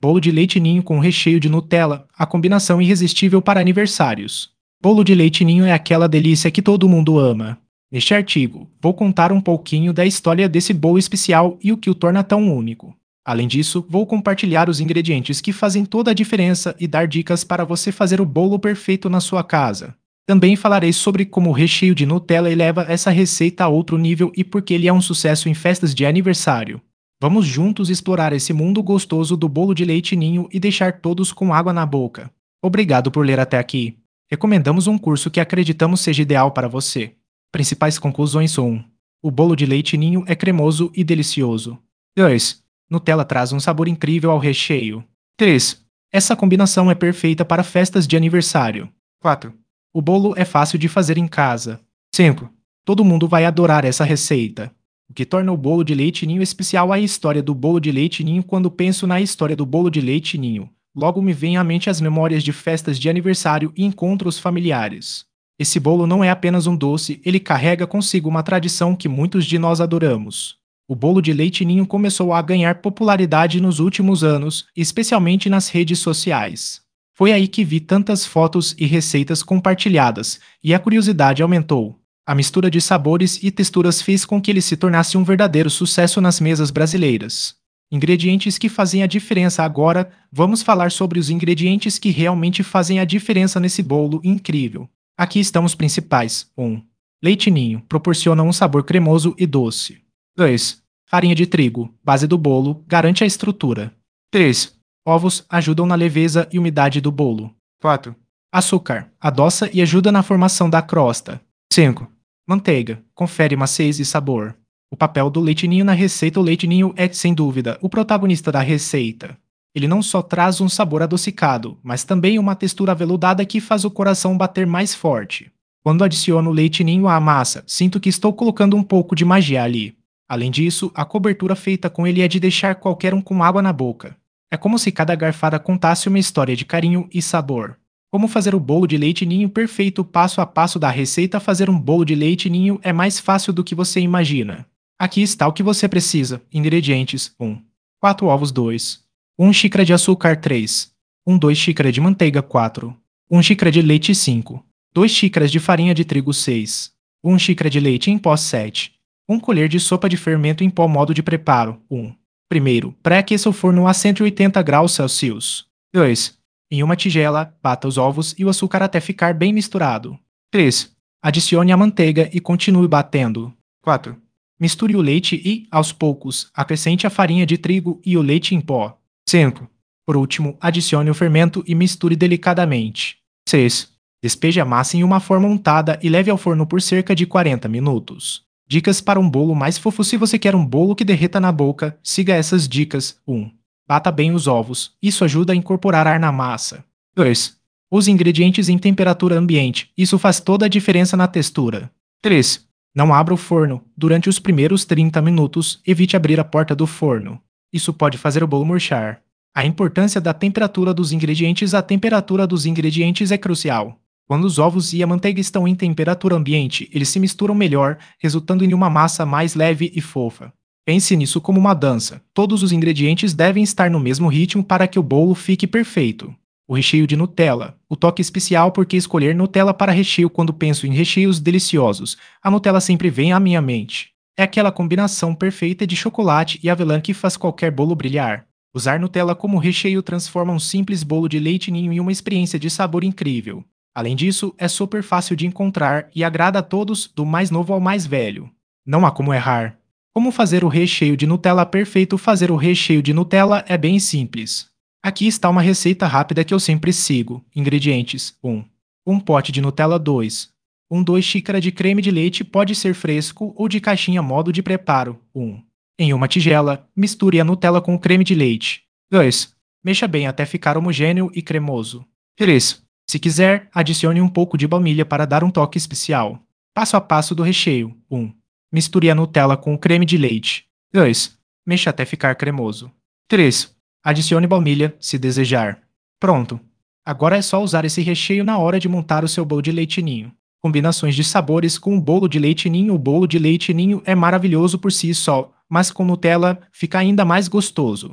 Bolo de leite ninho com recheio de Nutella, a combinação irresistível para aniversários. Bolo de leite ninho é aquela delícia que todo mundo ama. Neste artigo, vou contar um pouquinho da história desse bolo especial e o que o torna tão único. Além disso, vou compartilhar os ingredientes que fazem toda a diferença e dar dicas para você fazer o bolo perfeito na sua casa. Também falarei sobre como o recheio de Nutella eleva essa receita a outro nível e por que ele é um sucesso em festas de aniversário. Vamos juntos explorar esse mundo gostoso do bolo de leite ninho e deixar todos com água na boca. Obrigado por ler até aqui. Recomendamos um curso que acreditamos seja ideal para você. Principais conclusões: 1. O bolo de leite ninho é cremoso e delicioso. 2. Nutella traz um sabor incrível ao recheio. 3. Essa combinação é perfeita para festas de aniversário. 4. O bolo é fácil de fazer em casa. 5. Todo mundo vai adorar essa receita. O que torna o bolo de leite ninho especial é a história do bolo de leite ninho. Quando penso na história do bolo de leite ninho, logo me vem à mente as memórias de festas de aniversário e encontros familiares. Esse bolo não é apenas um doce, ele carrega consigo uma tradição que muitos de nós adoramos. O bolo de leite ninho começou a ganhar popularidade nos últimos anos, especialmente nas redes sociais. Foi aí que vi tantas fotos e receitas compartilhadas, e a curiosidade aumentou. A mistura de sabores e texturas fez com que ele se tornasse um verdadeiro sucesso nas mesas brasileiras. Ingredientes que fazem a diferença. Agora, vamos falar sobre os ingredientes que realmente fazem a diferença nesse bolo incrível. Aqui estão os principais. 1. Leite ninho, proporciona um sabor cremoso e doce. 2. Farinha de trigo, base do bolo, garante a estrutura. 3. Ovos ajudam na leveza e umidade do bolo. 4. Açúcar, adoça e ajuda na formação da crosta. 5. Manteiga, confere maciez e sabor. O papel do leite ninho na receita. O leite ninho é, sem dúvida, o protagonista da receita. Ele não só traz um sabor adocicado, mas também uma textura aveludada que faz o coração bater mais forte. Quando adiciono o leite ninho à massa, sinto que estou colocando um pouco de magia ali. Além disso, a cobertura feita com ele é de deixar qualquer um com água na boca. É como se cada garfada contasse uma história de carinho e sabor. Como fazer o bolo de leite ninho perfeito? Passo a passo da receita. Fazer um bolo de leite ninho é mais fácil do que você imagina. Aqui está o que você precisa. Ingredientes: 1. 4 ovos. 2. 1 xícara de açúcar. 3. 2 xícaras de manteiga. 4. 1 xícara de leite. 5. 2 xícaras de farinha de trigo. 6. 1 xícara de leite em pó. 7. 1 colher de sopa de fermento em pó. Modo de preparo: 1. Primeiro, pré-aqueça o forno a 180 graus Celsius. 2. Em uma tigela, bata os ovos e o açúcar até ficar bem misturado. 3. Adicione a manteiga e continue batendo. 4. Misture o leite e, aos poucos, acrescente a farinha de trigo e o leite em pó. 5. Por último, adicione o fermento e misture delicadamente. 6. Despeje a massa em uma forma untada e leve ao forno por cerca de 40 minutos. Dicas para um bolo mais fofo. Se você quer um bolo que derreta na boca, siga essas dicas. 1. Bata bem os ovos. Isso ajuda a incorporar ar na massa. 2. Use ingredientes em temperatura ambiente. Isso faz toda a diferença na textura. 3. Não abra o forno. Durante os primeiros 30 minutos, evite abrir a porta do forno. Isso pode fazer o bolo murchar. A importância da temperatura dos ingredientes. A temperatura dos ingredientes é crucial. Quando os ovos e a manteiga estão em temperatura ambiente, eles se misturam melhor, resultando em uma massa mais leve e fofa. Pense nisso como uma dança. Todos os ingredientes devem estar no mesmo ritmo para que o bolo fique perfeito. O recheio de Nutella. O toque especial. Por que escolher Nutella para recheio? Quando penso em recheios deliciosos, a Nutella sempre vem à minha mente. É aquela combinação perfeita de chocolate e avelã que faz qualquer bolo brilhar. Usar Nutella como recheio transforma um simples bolo de leite ninho em uma experiência de sabor incrível. Além disso, é super fácil de encontrar e agrada a todos, do mais novo ao mais velho. Não há como errar. Como fazer o recheio de Nutella perfeito? Fazer o recheio de Nutella é bem simples. Aqui está uma receita rápida que eu sempre sigo. Ingredientes: 1. 1 pote de Nutella. 2. 2 xícaras de creme de leite, pode ser fresco ou de caixinha. Modo de preparo: 1. Em uma tigela, misture a Nutella com o creme de leite. 2. Mexa bem até ficar homogêneo e cremoso. 3. Se quiser, adicione um pouco de baunilha para dar um toque especial. Passo a passo do recheio: 1. Misture a Nutella com o creme de leite. 2. Mexa até ficar cremoso. 3. Adicione baunilha, se desejar. Pronto! Agora é só usar esse recheio na hora de montar o seu bolo de leite ninho. Combinações de sabores com o bolo de leite ninho. O bolo de leite ninho é maravilhoso por si só, mas com Nutella fica ainda mais gostoso.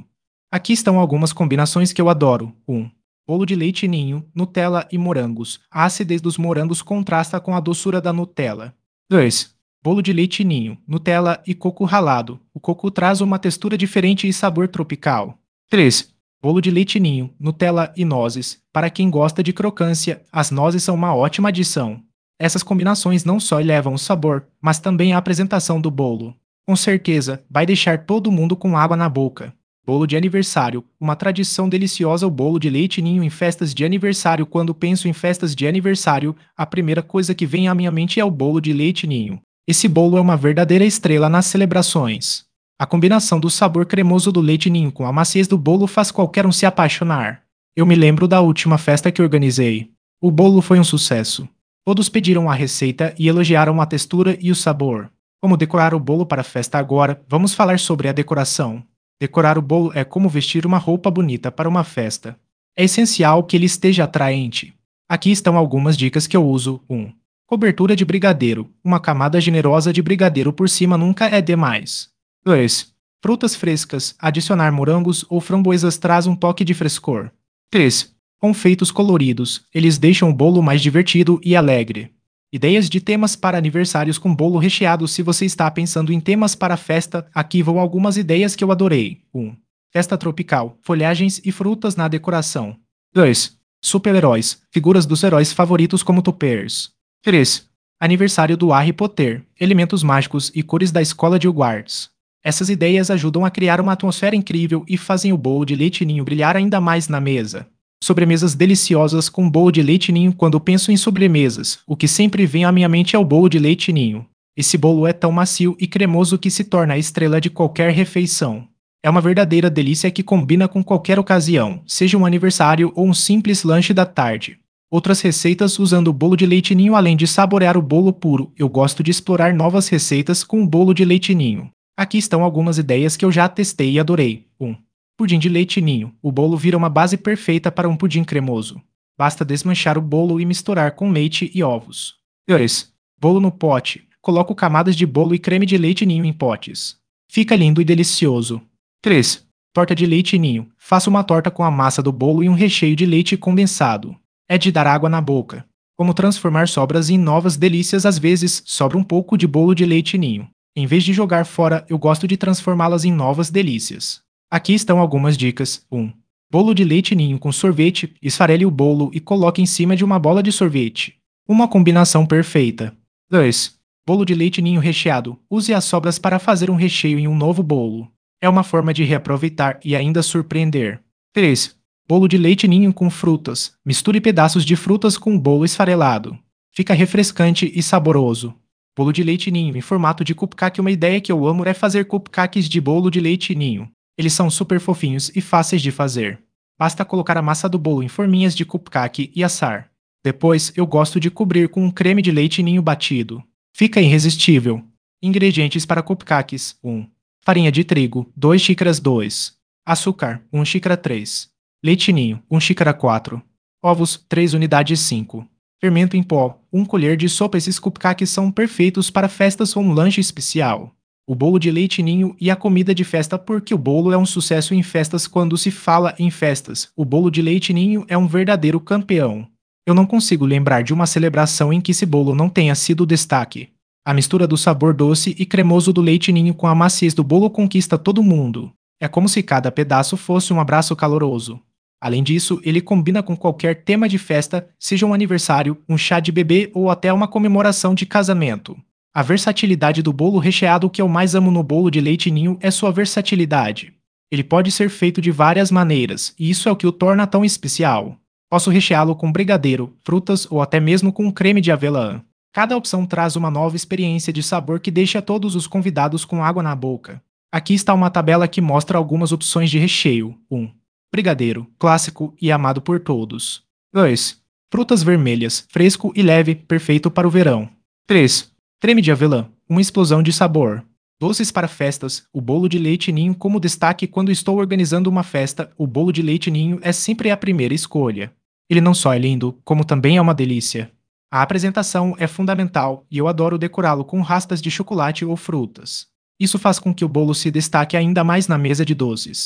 Aqui estão algumas combinações que eu adoro. 1. Bolo de leite ninho, Nutella e morangos. A acidez dos morangos contrasta com a doçura da Nutella. 2. Bolo de leite ninho, Nutella e coco ralado. O coco traz uma textura diferente e sabor tropical. 3. Bolo de leite ninho, Nutella e nozes. Para quem gosta de crocância, as nozes são uma ótima adição. Essas combinações não só elevam o sabor, mas também a apresentação do bolo. Com certeza, vai deixar todo mundo com água na boca. Bolo de aniversário, uma tradição deliciosa. O bolo de leite ninho em festas de aniversário. Quando penso em festas de aniversário, a primeira coisa que vem à minha mente é o bolo de leite ninho. Esse bolo é uma verdadeira estrela nas celebrações. A combinação do sabor cremoso do leite ninho com a maciez do bolo faz qualquer um se apaixonar. Eu me lembro da última festa que organizei. O bolo foi um sucesso. Todos pediram a receita e elogiaram a textura e o sabor. Como decorar o bolo para a festa agora? Vamos falar sobre a decoração. Decorar o bolo é como vestir uma roupa bonita para uma festa. É essencial que ele esteja atraente. Aqui estão algumas dicas que eu uso. 1. Cobertura de brigadeiro. Uma camada generosa de brigadeiro por cima nunca é demais. 2. Frutas frescas. Adicionar morangos ou framboesas traz um toque de frescor. 3. Confeitos coloridos. Eles deixam o bolo mais divertido e alegre. Ideias de temas para aniversários com bolo recheado. Se você está pensando em temas para festa, aqui vão algumas ideias que eu adorei. 1. Festa tropical, folhagens e frutas na decoração. 2. Super-heróis, figuras dos heróis favoritos como toppers. 3. Aniversário do Harry Potter, elementos mágicos e cores da escola de Hogwarts. Essas ideias ajudam a criar uma atmosfera incrível e fazem o bolo de leite ninho brilhar ainda mais na mesa. Sobremesas deliciosas com bolo de leite ninho. Quando penso em sobremesas, o que sempre vem à minha mente é o bolo de leite ninho. Esse bolo é tão macio e cremoso que se torna a estrela de qualquer refeição. É uma verdadeira delícia que combina com qualquer ocasião, seja um aniversário ou um simples lanche da tarde. Outras receitas usando o bolo de leite ninho. Além de saborear o bolo puro, eu gosto de explorar novas receitas com o bolo de leite ninho. Aqui estão algumas ideias que eu já testei e adorei. 1. Pudim de leite ninho. O bolo vira uma base perfeita para um pudim cremoso. Basta desmanchar o bolo e misturar com leite e ovos. 2. Bolo no pote. Coloco camadas de bolo e creme de leite ninho em potes. Fica lindo e delicioso. 3. Torta de leite ninho. Faça uma torta com a massa do bolo e um recheio de leite condensado. É de dar água na boca. Como transformar sobras em novas delícias. Às vezes, sobra um pouco de bolo de leite ninho. Em vez de jogar fora, eu gosto de transformá-las em novas delícias. Aqui estão algumas dicas. 1. Bolo de leite ninho com sorvete. Esfarele o bolo e coloque em cima de uma bola de sorvete. Uma combinação perfeita. 2. Bolo de leite ninho recheado. Use as sobras para fazer um recheio em um novo bolo. É uma forma de reaproveitar e ainda surpreender. 3. Bolo de leite ninho com frutas. Misture pedaços de frutas com o bolo esfarelado. Fica refrescante e saboroso. Bolo de leite ninho em formato de cupcake. Uma ideia que eu amo é fazer cupcakes de bolo de leite ninho. Eles são super fofinhos e fáceis de fazer. Basta colocar a massa do bolo em forminhas de cupcake e assar. Depois, eu gosto de cobrir com um creme de leite ninho batido. Fica irresistível. Ingredientes para cupcakes: 1. Farinha de trigo, 2 xícaras 2. Açúcar, 1 xícara 3. Leite ninho, 1 xícara 4. Ovos, 3 unidades 5. Fermento em pó, 1 colher de sopa. Esses cupcakes são perfeitos para festas ou um lanche especial. O bolo de leite ninho e a comida de festa. Porque o bolo é um sucesso em festas. Quando se fala em festas, o bolo de leite ninho é um verdadeiro campeão. Eu não consigo lembrar de uma celebração em que esse bolo não tenha sido destaque. A mistura do sabor doce e cremoso do leite ninho com a maciez do bolo conquista todo mundo. É como se cada pedaço fosse um abraço caloroso. Além disso, ele combina com qualquer tema de festa, seja um aniversário, um chá de bebê ou até uma comemoração de casamento. A versatilidade do bolo recheado. O que eu mais amo no bolo de leite ninho é sua versatilidade. Ele pode ser feito de várias maneiras, e isso é o que o torna tão especial. Posso recheá-lo com brigadeiro, frutas ou até mesmo com creme de avelã. Cada opção traz uma nova experiência de sabor que deixa todos os convidados com água na boca. Aqui está uma tabela que mostra algumas opções de recheio. 1. Brigadeiro, clássico e amado por todos. 2. Frutas vermelhas, fresco e leve, perfeito para o verão. 3. Creme de avelã, uma explosão de sabor. Doces para festas, o bolo de leite ninho como destaque. Quando estou organizando uma festa, o bolo de leite ninho é sempre a primeira escolha. Ele não só é lindo, como também é uma delícia. A apresentação é fundamental e eu adoro decorá-lo com raspas de chocolate ou frutas. Isso faz com que o bolo se destaque ainda mais na mesa de doces.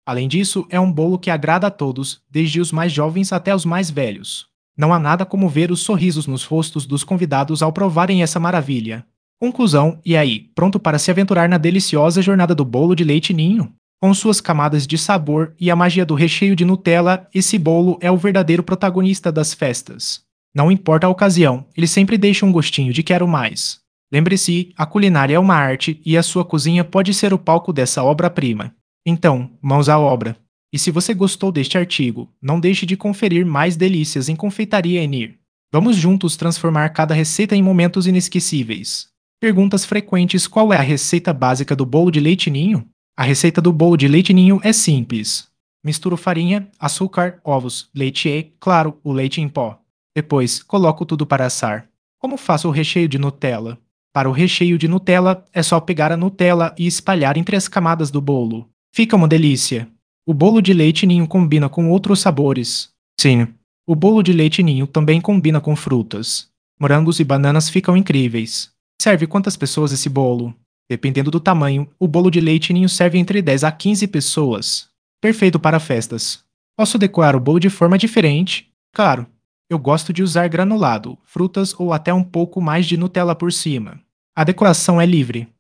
Além disso, é um bolo que agrada a todos, desde os mais jovens até os mais velhos. Não há nada como ver os sorrisos nos rostos dos convidados ao provarem essa maravilha. Conclusão, e aí, pronto para se aventurar na deliciosa jornada do bolo de leite ninho? Com suas camadas de sabor e a magia do recheio de Nutella, esse bolo é o verdadeiro protagonista das festas. Não importa a ocasião, ele sempre deixa um gostinho de quero mais. Lembre-se, a culinária é uma arte e a sua cozinha pode ser o palco dessa obra-prima. Então, mãos à obra. E se você gostou deste artigo, não deixe de conferir mais delícias em Confeitaria Enir. Vamos juntos transformar cada receita em momentos inesquecíveis. Perguntas frequentes: qual é a receita básica do bolo de leite ninho? A receita do bolo de leite ninho é simples. Misturo farinha, açúcar, ovos, leite e, claro, o leite em pó. Depois, coloco tudo para assar. Como faço o recheio de Nutella? Para o recheio de Nutella, é só pegar a Nutella e espalhar entre as camadas do bolo. Fica uma delícia. O bolo de leite ninho combina com outros sabores. Sim, o bolo de leite ninho também combina com frutas. Morangos e bananas ficam incríveis. Serve quantas pessoas esse bolo? Dependendo do tamanho, o bolo de leite ninho serve entre 10 a 15 pessoas. Perfeito para festas. Posso decorar o bolo de forma diferente? Claro, eu gosto de usar granulado, frutas ou até um pouco mais de Nutella por cima. A decoração é livre.